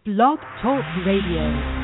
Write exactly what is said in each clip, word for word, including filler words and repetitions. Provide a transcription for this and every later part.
Blog Talk Radio.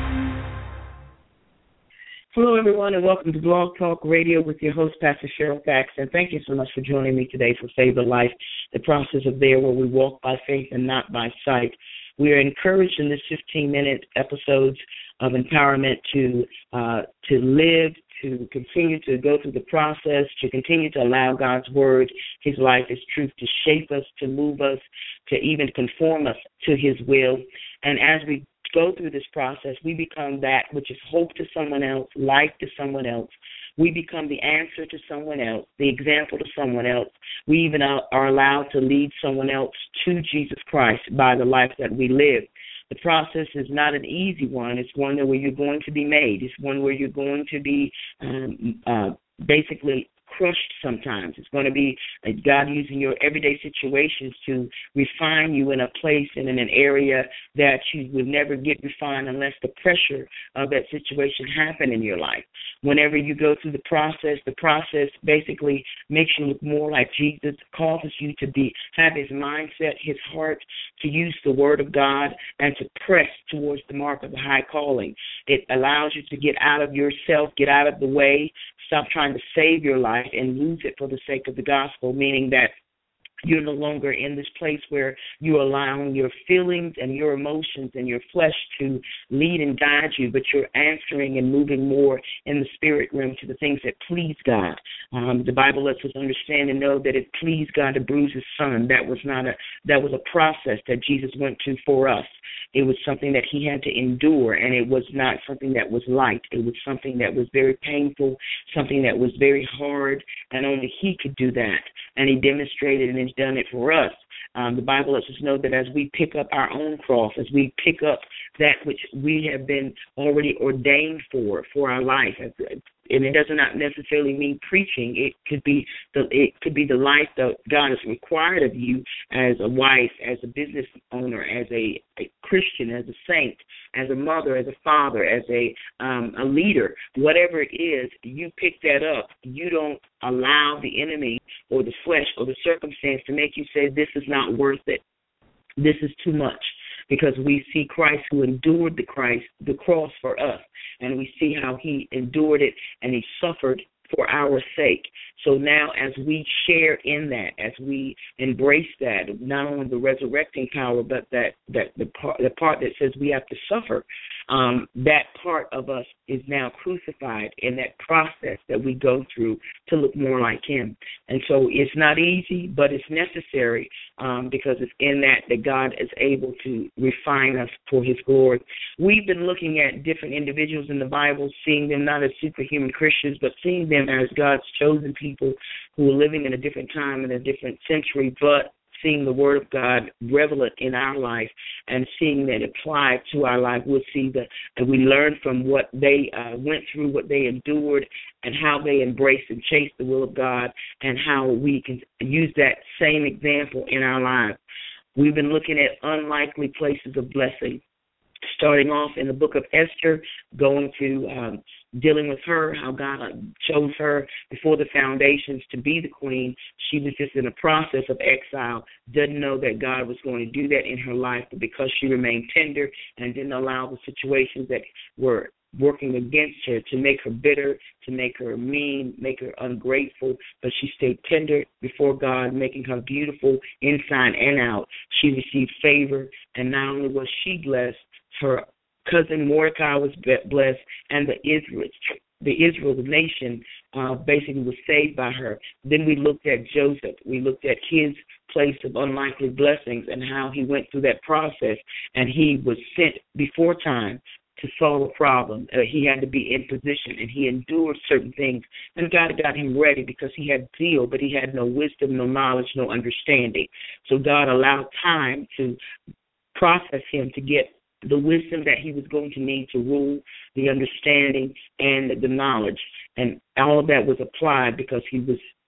Hello, everyone, and welcome to Blog Talk Radio with your host, Pastor Cheryl Faxon. Thank you so much for joining me today for Save a Life, the process of there where we walk by faith and not by sight. We are encouraged in this fifteen-minute episodes of empowerment to uh, to live, to continue to go through the process, to continue to allow God's Word, His life, His truth to shape us, to move us, to even conform us to His will. And as we go through this process, we become that which is hope to someone else, life to someone else. We become the answer to someone else, the example to someone else. We even are allowed to lead someone else to Jesus Christ by the life that we live. The process is not an easy one. It's one where you're going to be made. It's one where you're going to be um, uh, basically crushed sometimes. It's going to be uh, God using your everyday situations to refine you in a place and in an area that you would never get refined unless the pressure of that situation happened in your life. Whenever you go through the process, the process basically makes you look more like Jesus, causes you to be have His mindset, His heart, to use the Word of God and to press towards the mark of the high calling. It allows you to get out of yourself, get out of the way, stop trying to save your life and lose it for the sake of the gospel, meaning that you're no longer in this place where you're allowing your feelings and your emotions and your flesh to lead and guide you, but you're answering and moving more in the spirit realm to the things that please God. Um, the Bible lets us understand and know that it pleased God to bruise His Son. That was not a that was a process that Jesus went to for us. It was something that He had to endure, and it was not something that was light. It was something that was very painful, something that was very hard, and only He could do that. And He demonstrated and He's done it for us. Um, the Bible lets us know that as we pick up our own cross, as we pick up that which we have been already ordained for, for our life, and it does not necessarily mean preaching. It could be the it could be the life that God has required of you as a wife, as a business owner, as a, a Christian, as a saint, as a mother, as a father, as a um, a leader. Whatever it is, you pick that up. You don't allow the enemy or the flesh or the circumstance to make you say, this is not worth it. This is too much. Because we see Christ who endured the Christ, the cross for us, and we see how He endured it and He suffered for our sake. So now as we share in that, as we embrace that, not only the resurrecting power, but that, that the, part, the part that says we have to suffer, um, that part of us is now crucified in that process that we go through to look more like Him. And so it's not easy, but it's necessary um, because it's in that that God is able to refine us for His glory. We've been looking at different individuals in the Bible, seeing them not as superhuman Christians, but seeing them as God's chosen people who are living in a different time, in a different century, but seeing the Word of God relevant in our life and seeing that applied to our life. We'll see that, that we learn from what they uh, went through, what they endured, and how they embraced and chased the will of God, and how we can use that same example in our lives. We've been looking at unlikely places of blessing, starting off in the book of Esther, going to um, dealing with her, how God chose her before the foundations to be the queen. She was just in a process of exile, didn't know that God was going to do that in her life, but because she remained tender and didn't allow the situations that were working against her to make her bitter, to make her mean, make her ungrateful, but she stayed tender before God, making her beautiful inside and out. She received favor, and not only was she blessed, her cousin Mordecai was blessed, and the Israel, the Israel nation uh, basically was saved by her. Then we looked at Joseph. We looked at his place of unlikely blessings and how he went through that process, and he was sent before time to solve a problem. Uh, he had to be in position, and he endured certain things, and God got him ready because he had zeal, but he had no wisdom, no knowledge, no understanding. So God allowed time to process him to get the wisdom that he was going to need to rule, the understanding, and the knowledge. And all of that was applied because he was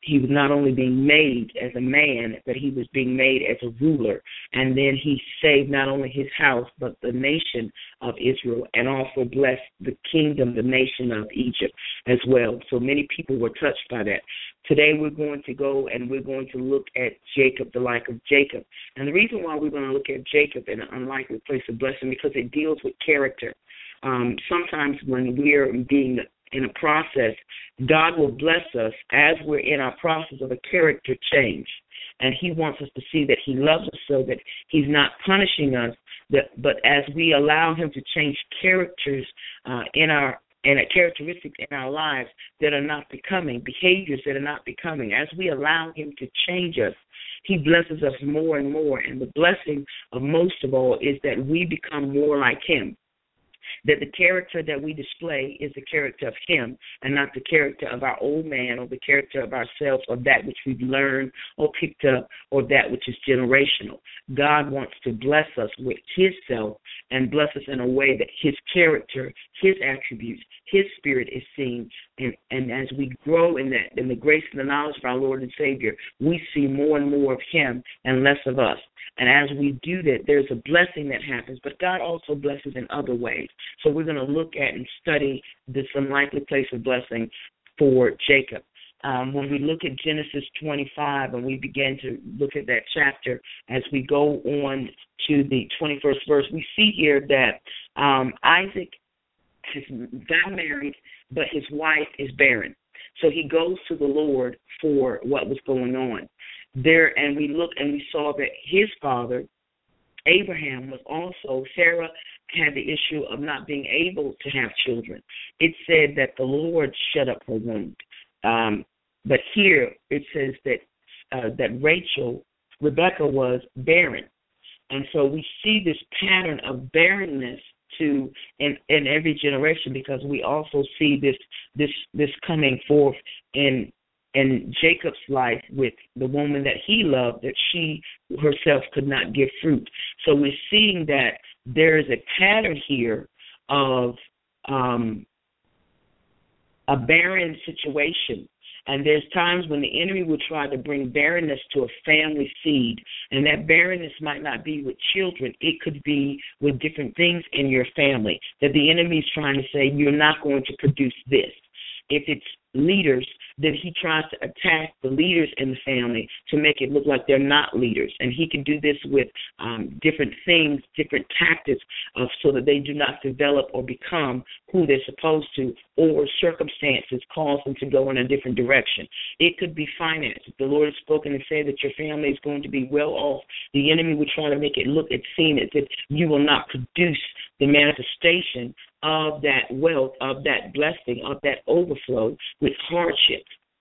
he was not only being made as a man, but he was being made as a ruler. And then he saved not only his house, but the nation of Israel, and also blessed the kingdom, the nation of Egypt as well. So many people were touched by that. Today we're going to go and we're going to look at Jacob, the life of Jacob. And the reason why we're going to look at Jacob in an unlikely place of blessing, because it deals with character. Um, sometimes when we're being in a process, God will bless us as we're in our process of a character change. And he wants us to see that he loves us, so that he's not punishing us, that, but as we allow him to change characters uh, in our and characteristics in our lives that are not becoming, behaviors that are not becoming, as we allow him to change us, he blesses us more and more. And the blessing of most of all is that we become more like him. That the character that we display is the character of him, and not the character of our old man, or the character of ourselves, or that which we've learned or picked up, or that which is generational. God wants to bless us with his self, and bless us in a way that his character, his attributes, his spirit is seen. And, and as we grow in that, in the grace and the knowledge of our Lord and Savior, we see more and more of him and less of us. And as we do that, there's a blessing that happens, but God also blesses in other ways. So we're going to look at and study this unlikely place of blessing for Jacob. Um, when we look at Genesis twenty-five and we begin to look at that chapter, as we go on to the twenty-first verse, we see here that um, Isaac has got married, but his wife is barren. So he goes to the Lord for what was going on there, and we look and we saw that his father, Abraham, was also, Sarah had the issue of not being able to have children. It said that the Lord shut up her womb. Um, but here it says that uh, that Rachel, Rebecca, was barren. And so we see this pattern of barrenness to in, in every generation, because we also see this this this coming forth in in Jacob's life with the woman that he loved, that she herself could not give fruit. So we're seeing that there is a pattern here of um, a barren situation. And there's times when the enemy will try to bring barrenness to a family seed. And that barrenness might not be with children. It could be with different things in your family, that the enemy is trying to say, you're not going to produce this. If it's leaders, then he tries to attack the leaders in the family to make it look like they're not leaders. And he can do this with um, different things, different tactics, uh, so that they do not develop or become who they're supposed to, or circumstances cause them to go in a different direction. It could be finance. If the Lord has spoken and said that your family is going to be well off, the enemy would try to make it look and seem as if you will not produce the manifestation of that wealth, of that blessing, of that overflow with hardship.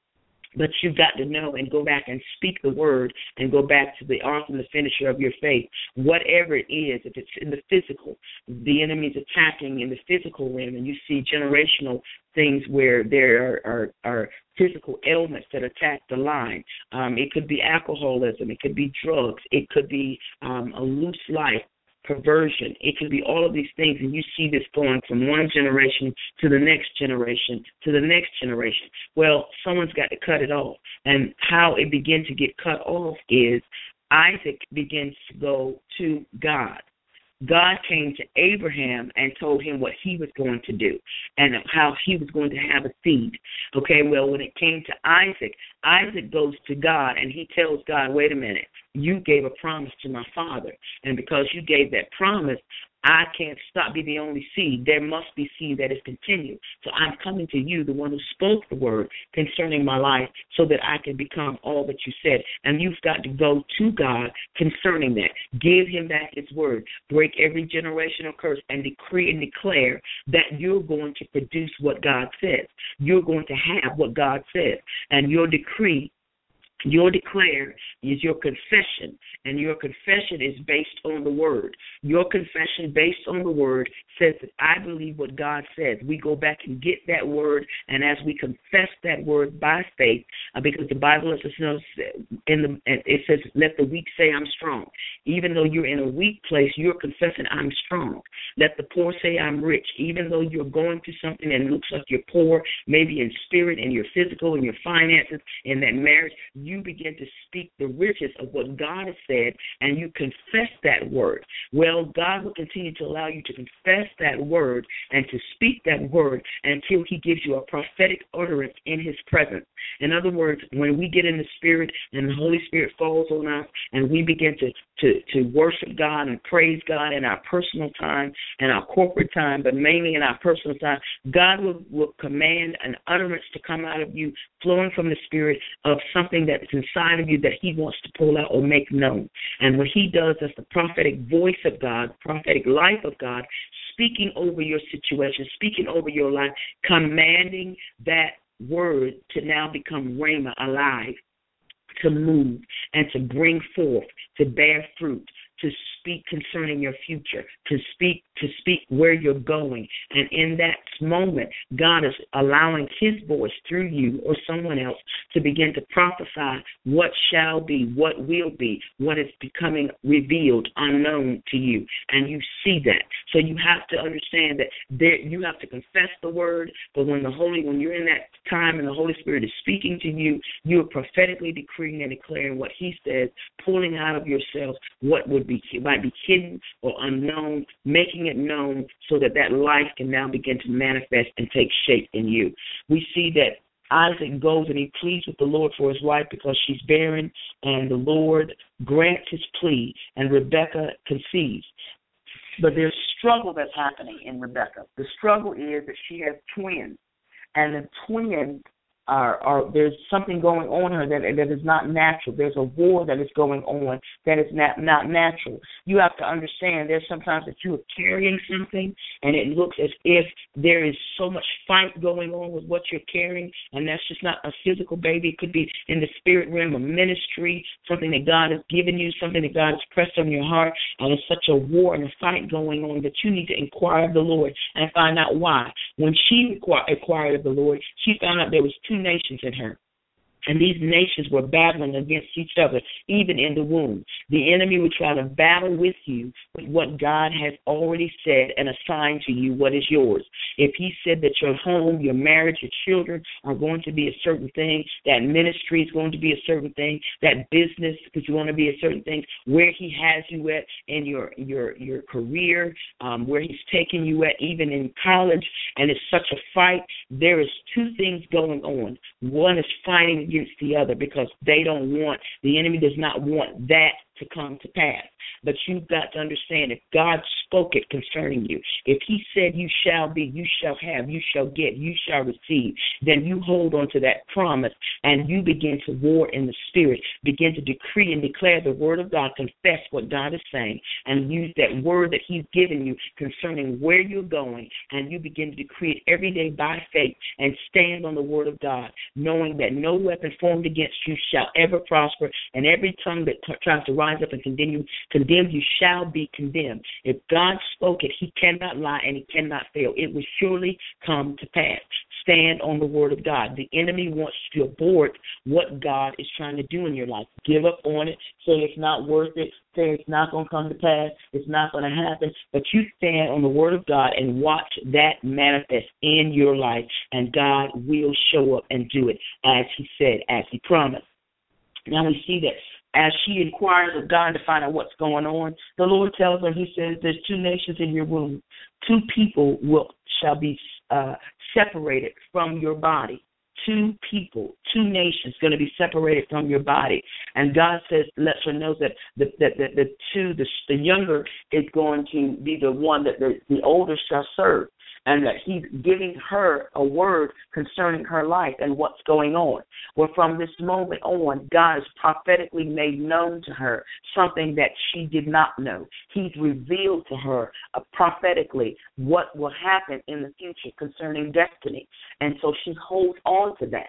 But you've got to know and go back and speak the word and go back to the author and the finisher of your faith. Whatever it is, if it's in the physical, the enemy's attacking in the physical realm, and you see generational things where there are, are, are physical ailments that attack the line. Um, it could be alcoholism. It could be drugs. It could be um, a loose life. Perversion. It could be all of these things, and you see this going from one generation to the next generation to the next generation. Well, someone's got to cut it off, and how it begins to get cut off is Isaac begins to go to God. God came to Abraham and told him what he was going to do and how he was going to have a seed. Okay, well, when it came to Isaac, Isaac goes to God and he tells God, wait a minute, you gave a promise to my father, and because you gave that promise, I can't stop being the only seed. There must be seed that is continued. So I'm coming to you, the one who spoke the word concerning my life, so that I can become all that you said. And you've got to go to God concerning that. Give him back his word. Break every generational curse and decree and declare that you're going to produce what God says. You're going to have what God says. And your decree Your declare is your confession, and your confession is based on the word. Your confession based on the word says that I believe what God says. We go back and get that word, and as we confess that word by faith, uh, because the Bible lets us know, in the, it says, let the weak say I'm strong. Even though you're in a weak place, you're confessing I'm strong. Let the poor say I'm rich. Even though you're going through something and it looks like you're poor, maybe in spirit and your physical and your finances, in that marriage, you You begin to speak the riches of what God has said, and you confess that word. Well, God will continue to allow you to confess that word and to speak that word until he gives you a prophetic utterance in his presence. In other words, when we get in the Spirit and the Holy Spirit falls on us and we begin to, to, to worship God and praise God in our personal time and our corporate time, but mainly in our personal time, God will, will command an utterance to come out of you flowing from the Spirit of something that is inside of you that he wants to pull out or make known. And what he does is the prophetic voice of God, prophetic life of God, speaking over your situation, speaking over your life, commanding that word to now become rhema, alive, to move and to bring forth, to bear fruit, to speak concerning your future, to speak to speak where you're going. And in that moment, God is allowing his voice through you or someone else to begin to prophesy what shall be, what will be, what is becoming revealed, unknown to you. And you see that. So you have to understand that there, you have to confess the word, but when the Holy, when you're in that time and the Holy Spirit is speaking to you, you are prophetically decreeing and declaring what he says, pulling out of yourself what would be might be hidden or unknown, making it known so that that life can now begin to manifest and take shape in you. We see that Isaac goes and he pleads with the Lord for his wife because she's barren, and the Lord grants his plea, and Rebekah conceives. But there's struggle that's happening in Rebekah. The struggle is that she has twins, and the twins Are, are, there's something going on in her that, that is not natural. There's a war that is going on that is not, not natural. You have to understand there's sometimes that you are carrying something and it looks as if there is so much fight going on with what you're carrying, and that's just not a physical baby. It could be in the spirit realm, a ministry, something that God has given you, something that God has pressed on your heart, and it's such a war and a fight going on that you need to inquire of the Lord and find out why. When she inquired of the Lord, she found out there was two nations in her. And these nations were battling against each other, even in the womb. The enemy would try to battle with you with what God has already said and assigned to you, what is yours. If he said that your home, your marriage, your children are going to be a certain thing, that ministry is going to be a certain thing, that business is going to be a certain thing, where he has you at in your your your career, um, where he's taking you at even in college, and it's such a fight, there is two things going on. One is fighting against the other because they don't want, the enemy does not want that to come to pass. But you've got to understand, if God spoke it concerning you, if he said you shall be, you shall have, you shall get, you shall receive, then you hold on to that promise and you begin to war in the spirit, begin to decree and declare the word of God, confess what God is saying, and use that word that he's given you concerning where you're going, and you begin to decree it every day by faith and stand on the word of God, knowing that no weapon formed against you shall ever prosper, and every tongue that t- tries to rise up and continue, condemn you shall be condemned. If God spoke it, he cannot lie and he cannot fail. It will surely come to pass. Stand on the word of God. The enemy wants to abort what God is trying to do in your life. Give up on it. Say it's not worth it. Say it's not going to come to pass. It's not going to happen. But you stand on the word of God and watch that manifest in your life, and God will show up and do it as he said, as he promised. Now we see that as she inquires of God to find out what's going on, the Lord tells her, he says, there's two nations in your womb. Two people will shall be uh, separated from your body. Two people, two nations going to be separated from your body. And God says, lets her know that the, that the, the two, the, the younger is going to be the one that the, the older shall serve. And that he's giving her a word concerning her life and what's going on. Well, from this moment on, God has prophetically made known to her something that she did not know. He's revealed to her uh, prophetically what will happen in the future concerning destiny. And so she holds on to that.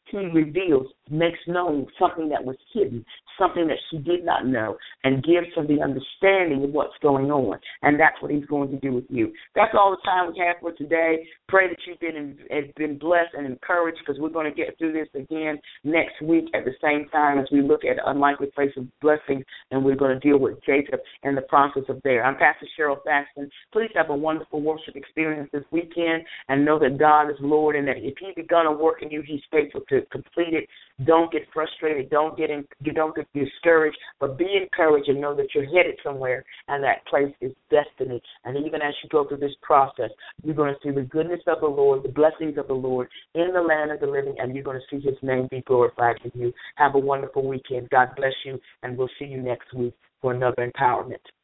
he reveals, makes known something that was hidden, something that she did not know, and gives her the understanding of what's going on. And that's what he's going to do with you. That's all the time we have for today. Pray that you've been, been blessed and encouraged, because we're going to get through this again next week at the same time as we look at unlikely place of blessings, and we're going to deal with Jacob and the process of there. I'm Pastor Cheryl Thaxton. Please have a wonderful worship experience this weekend, and know that God is Lord, and that if He's begun a work in you, He's faithful to complete it. Don't get frustrated. Don't get in, don't get discouraged, but be encouraged and know that you're headed somewhere, and that place is destiny. And even as you go through this process, you're going to see the goodness of the Lord, the blessings of the Lord in the land of the living, and you're going to see His name be glorified in you. Have a wonderful weekend. God bless you, and we'll see you next week for another empowerment.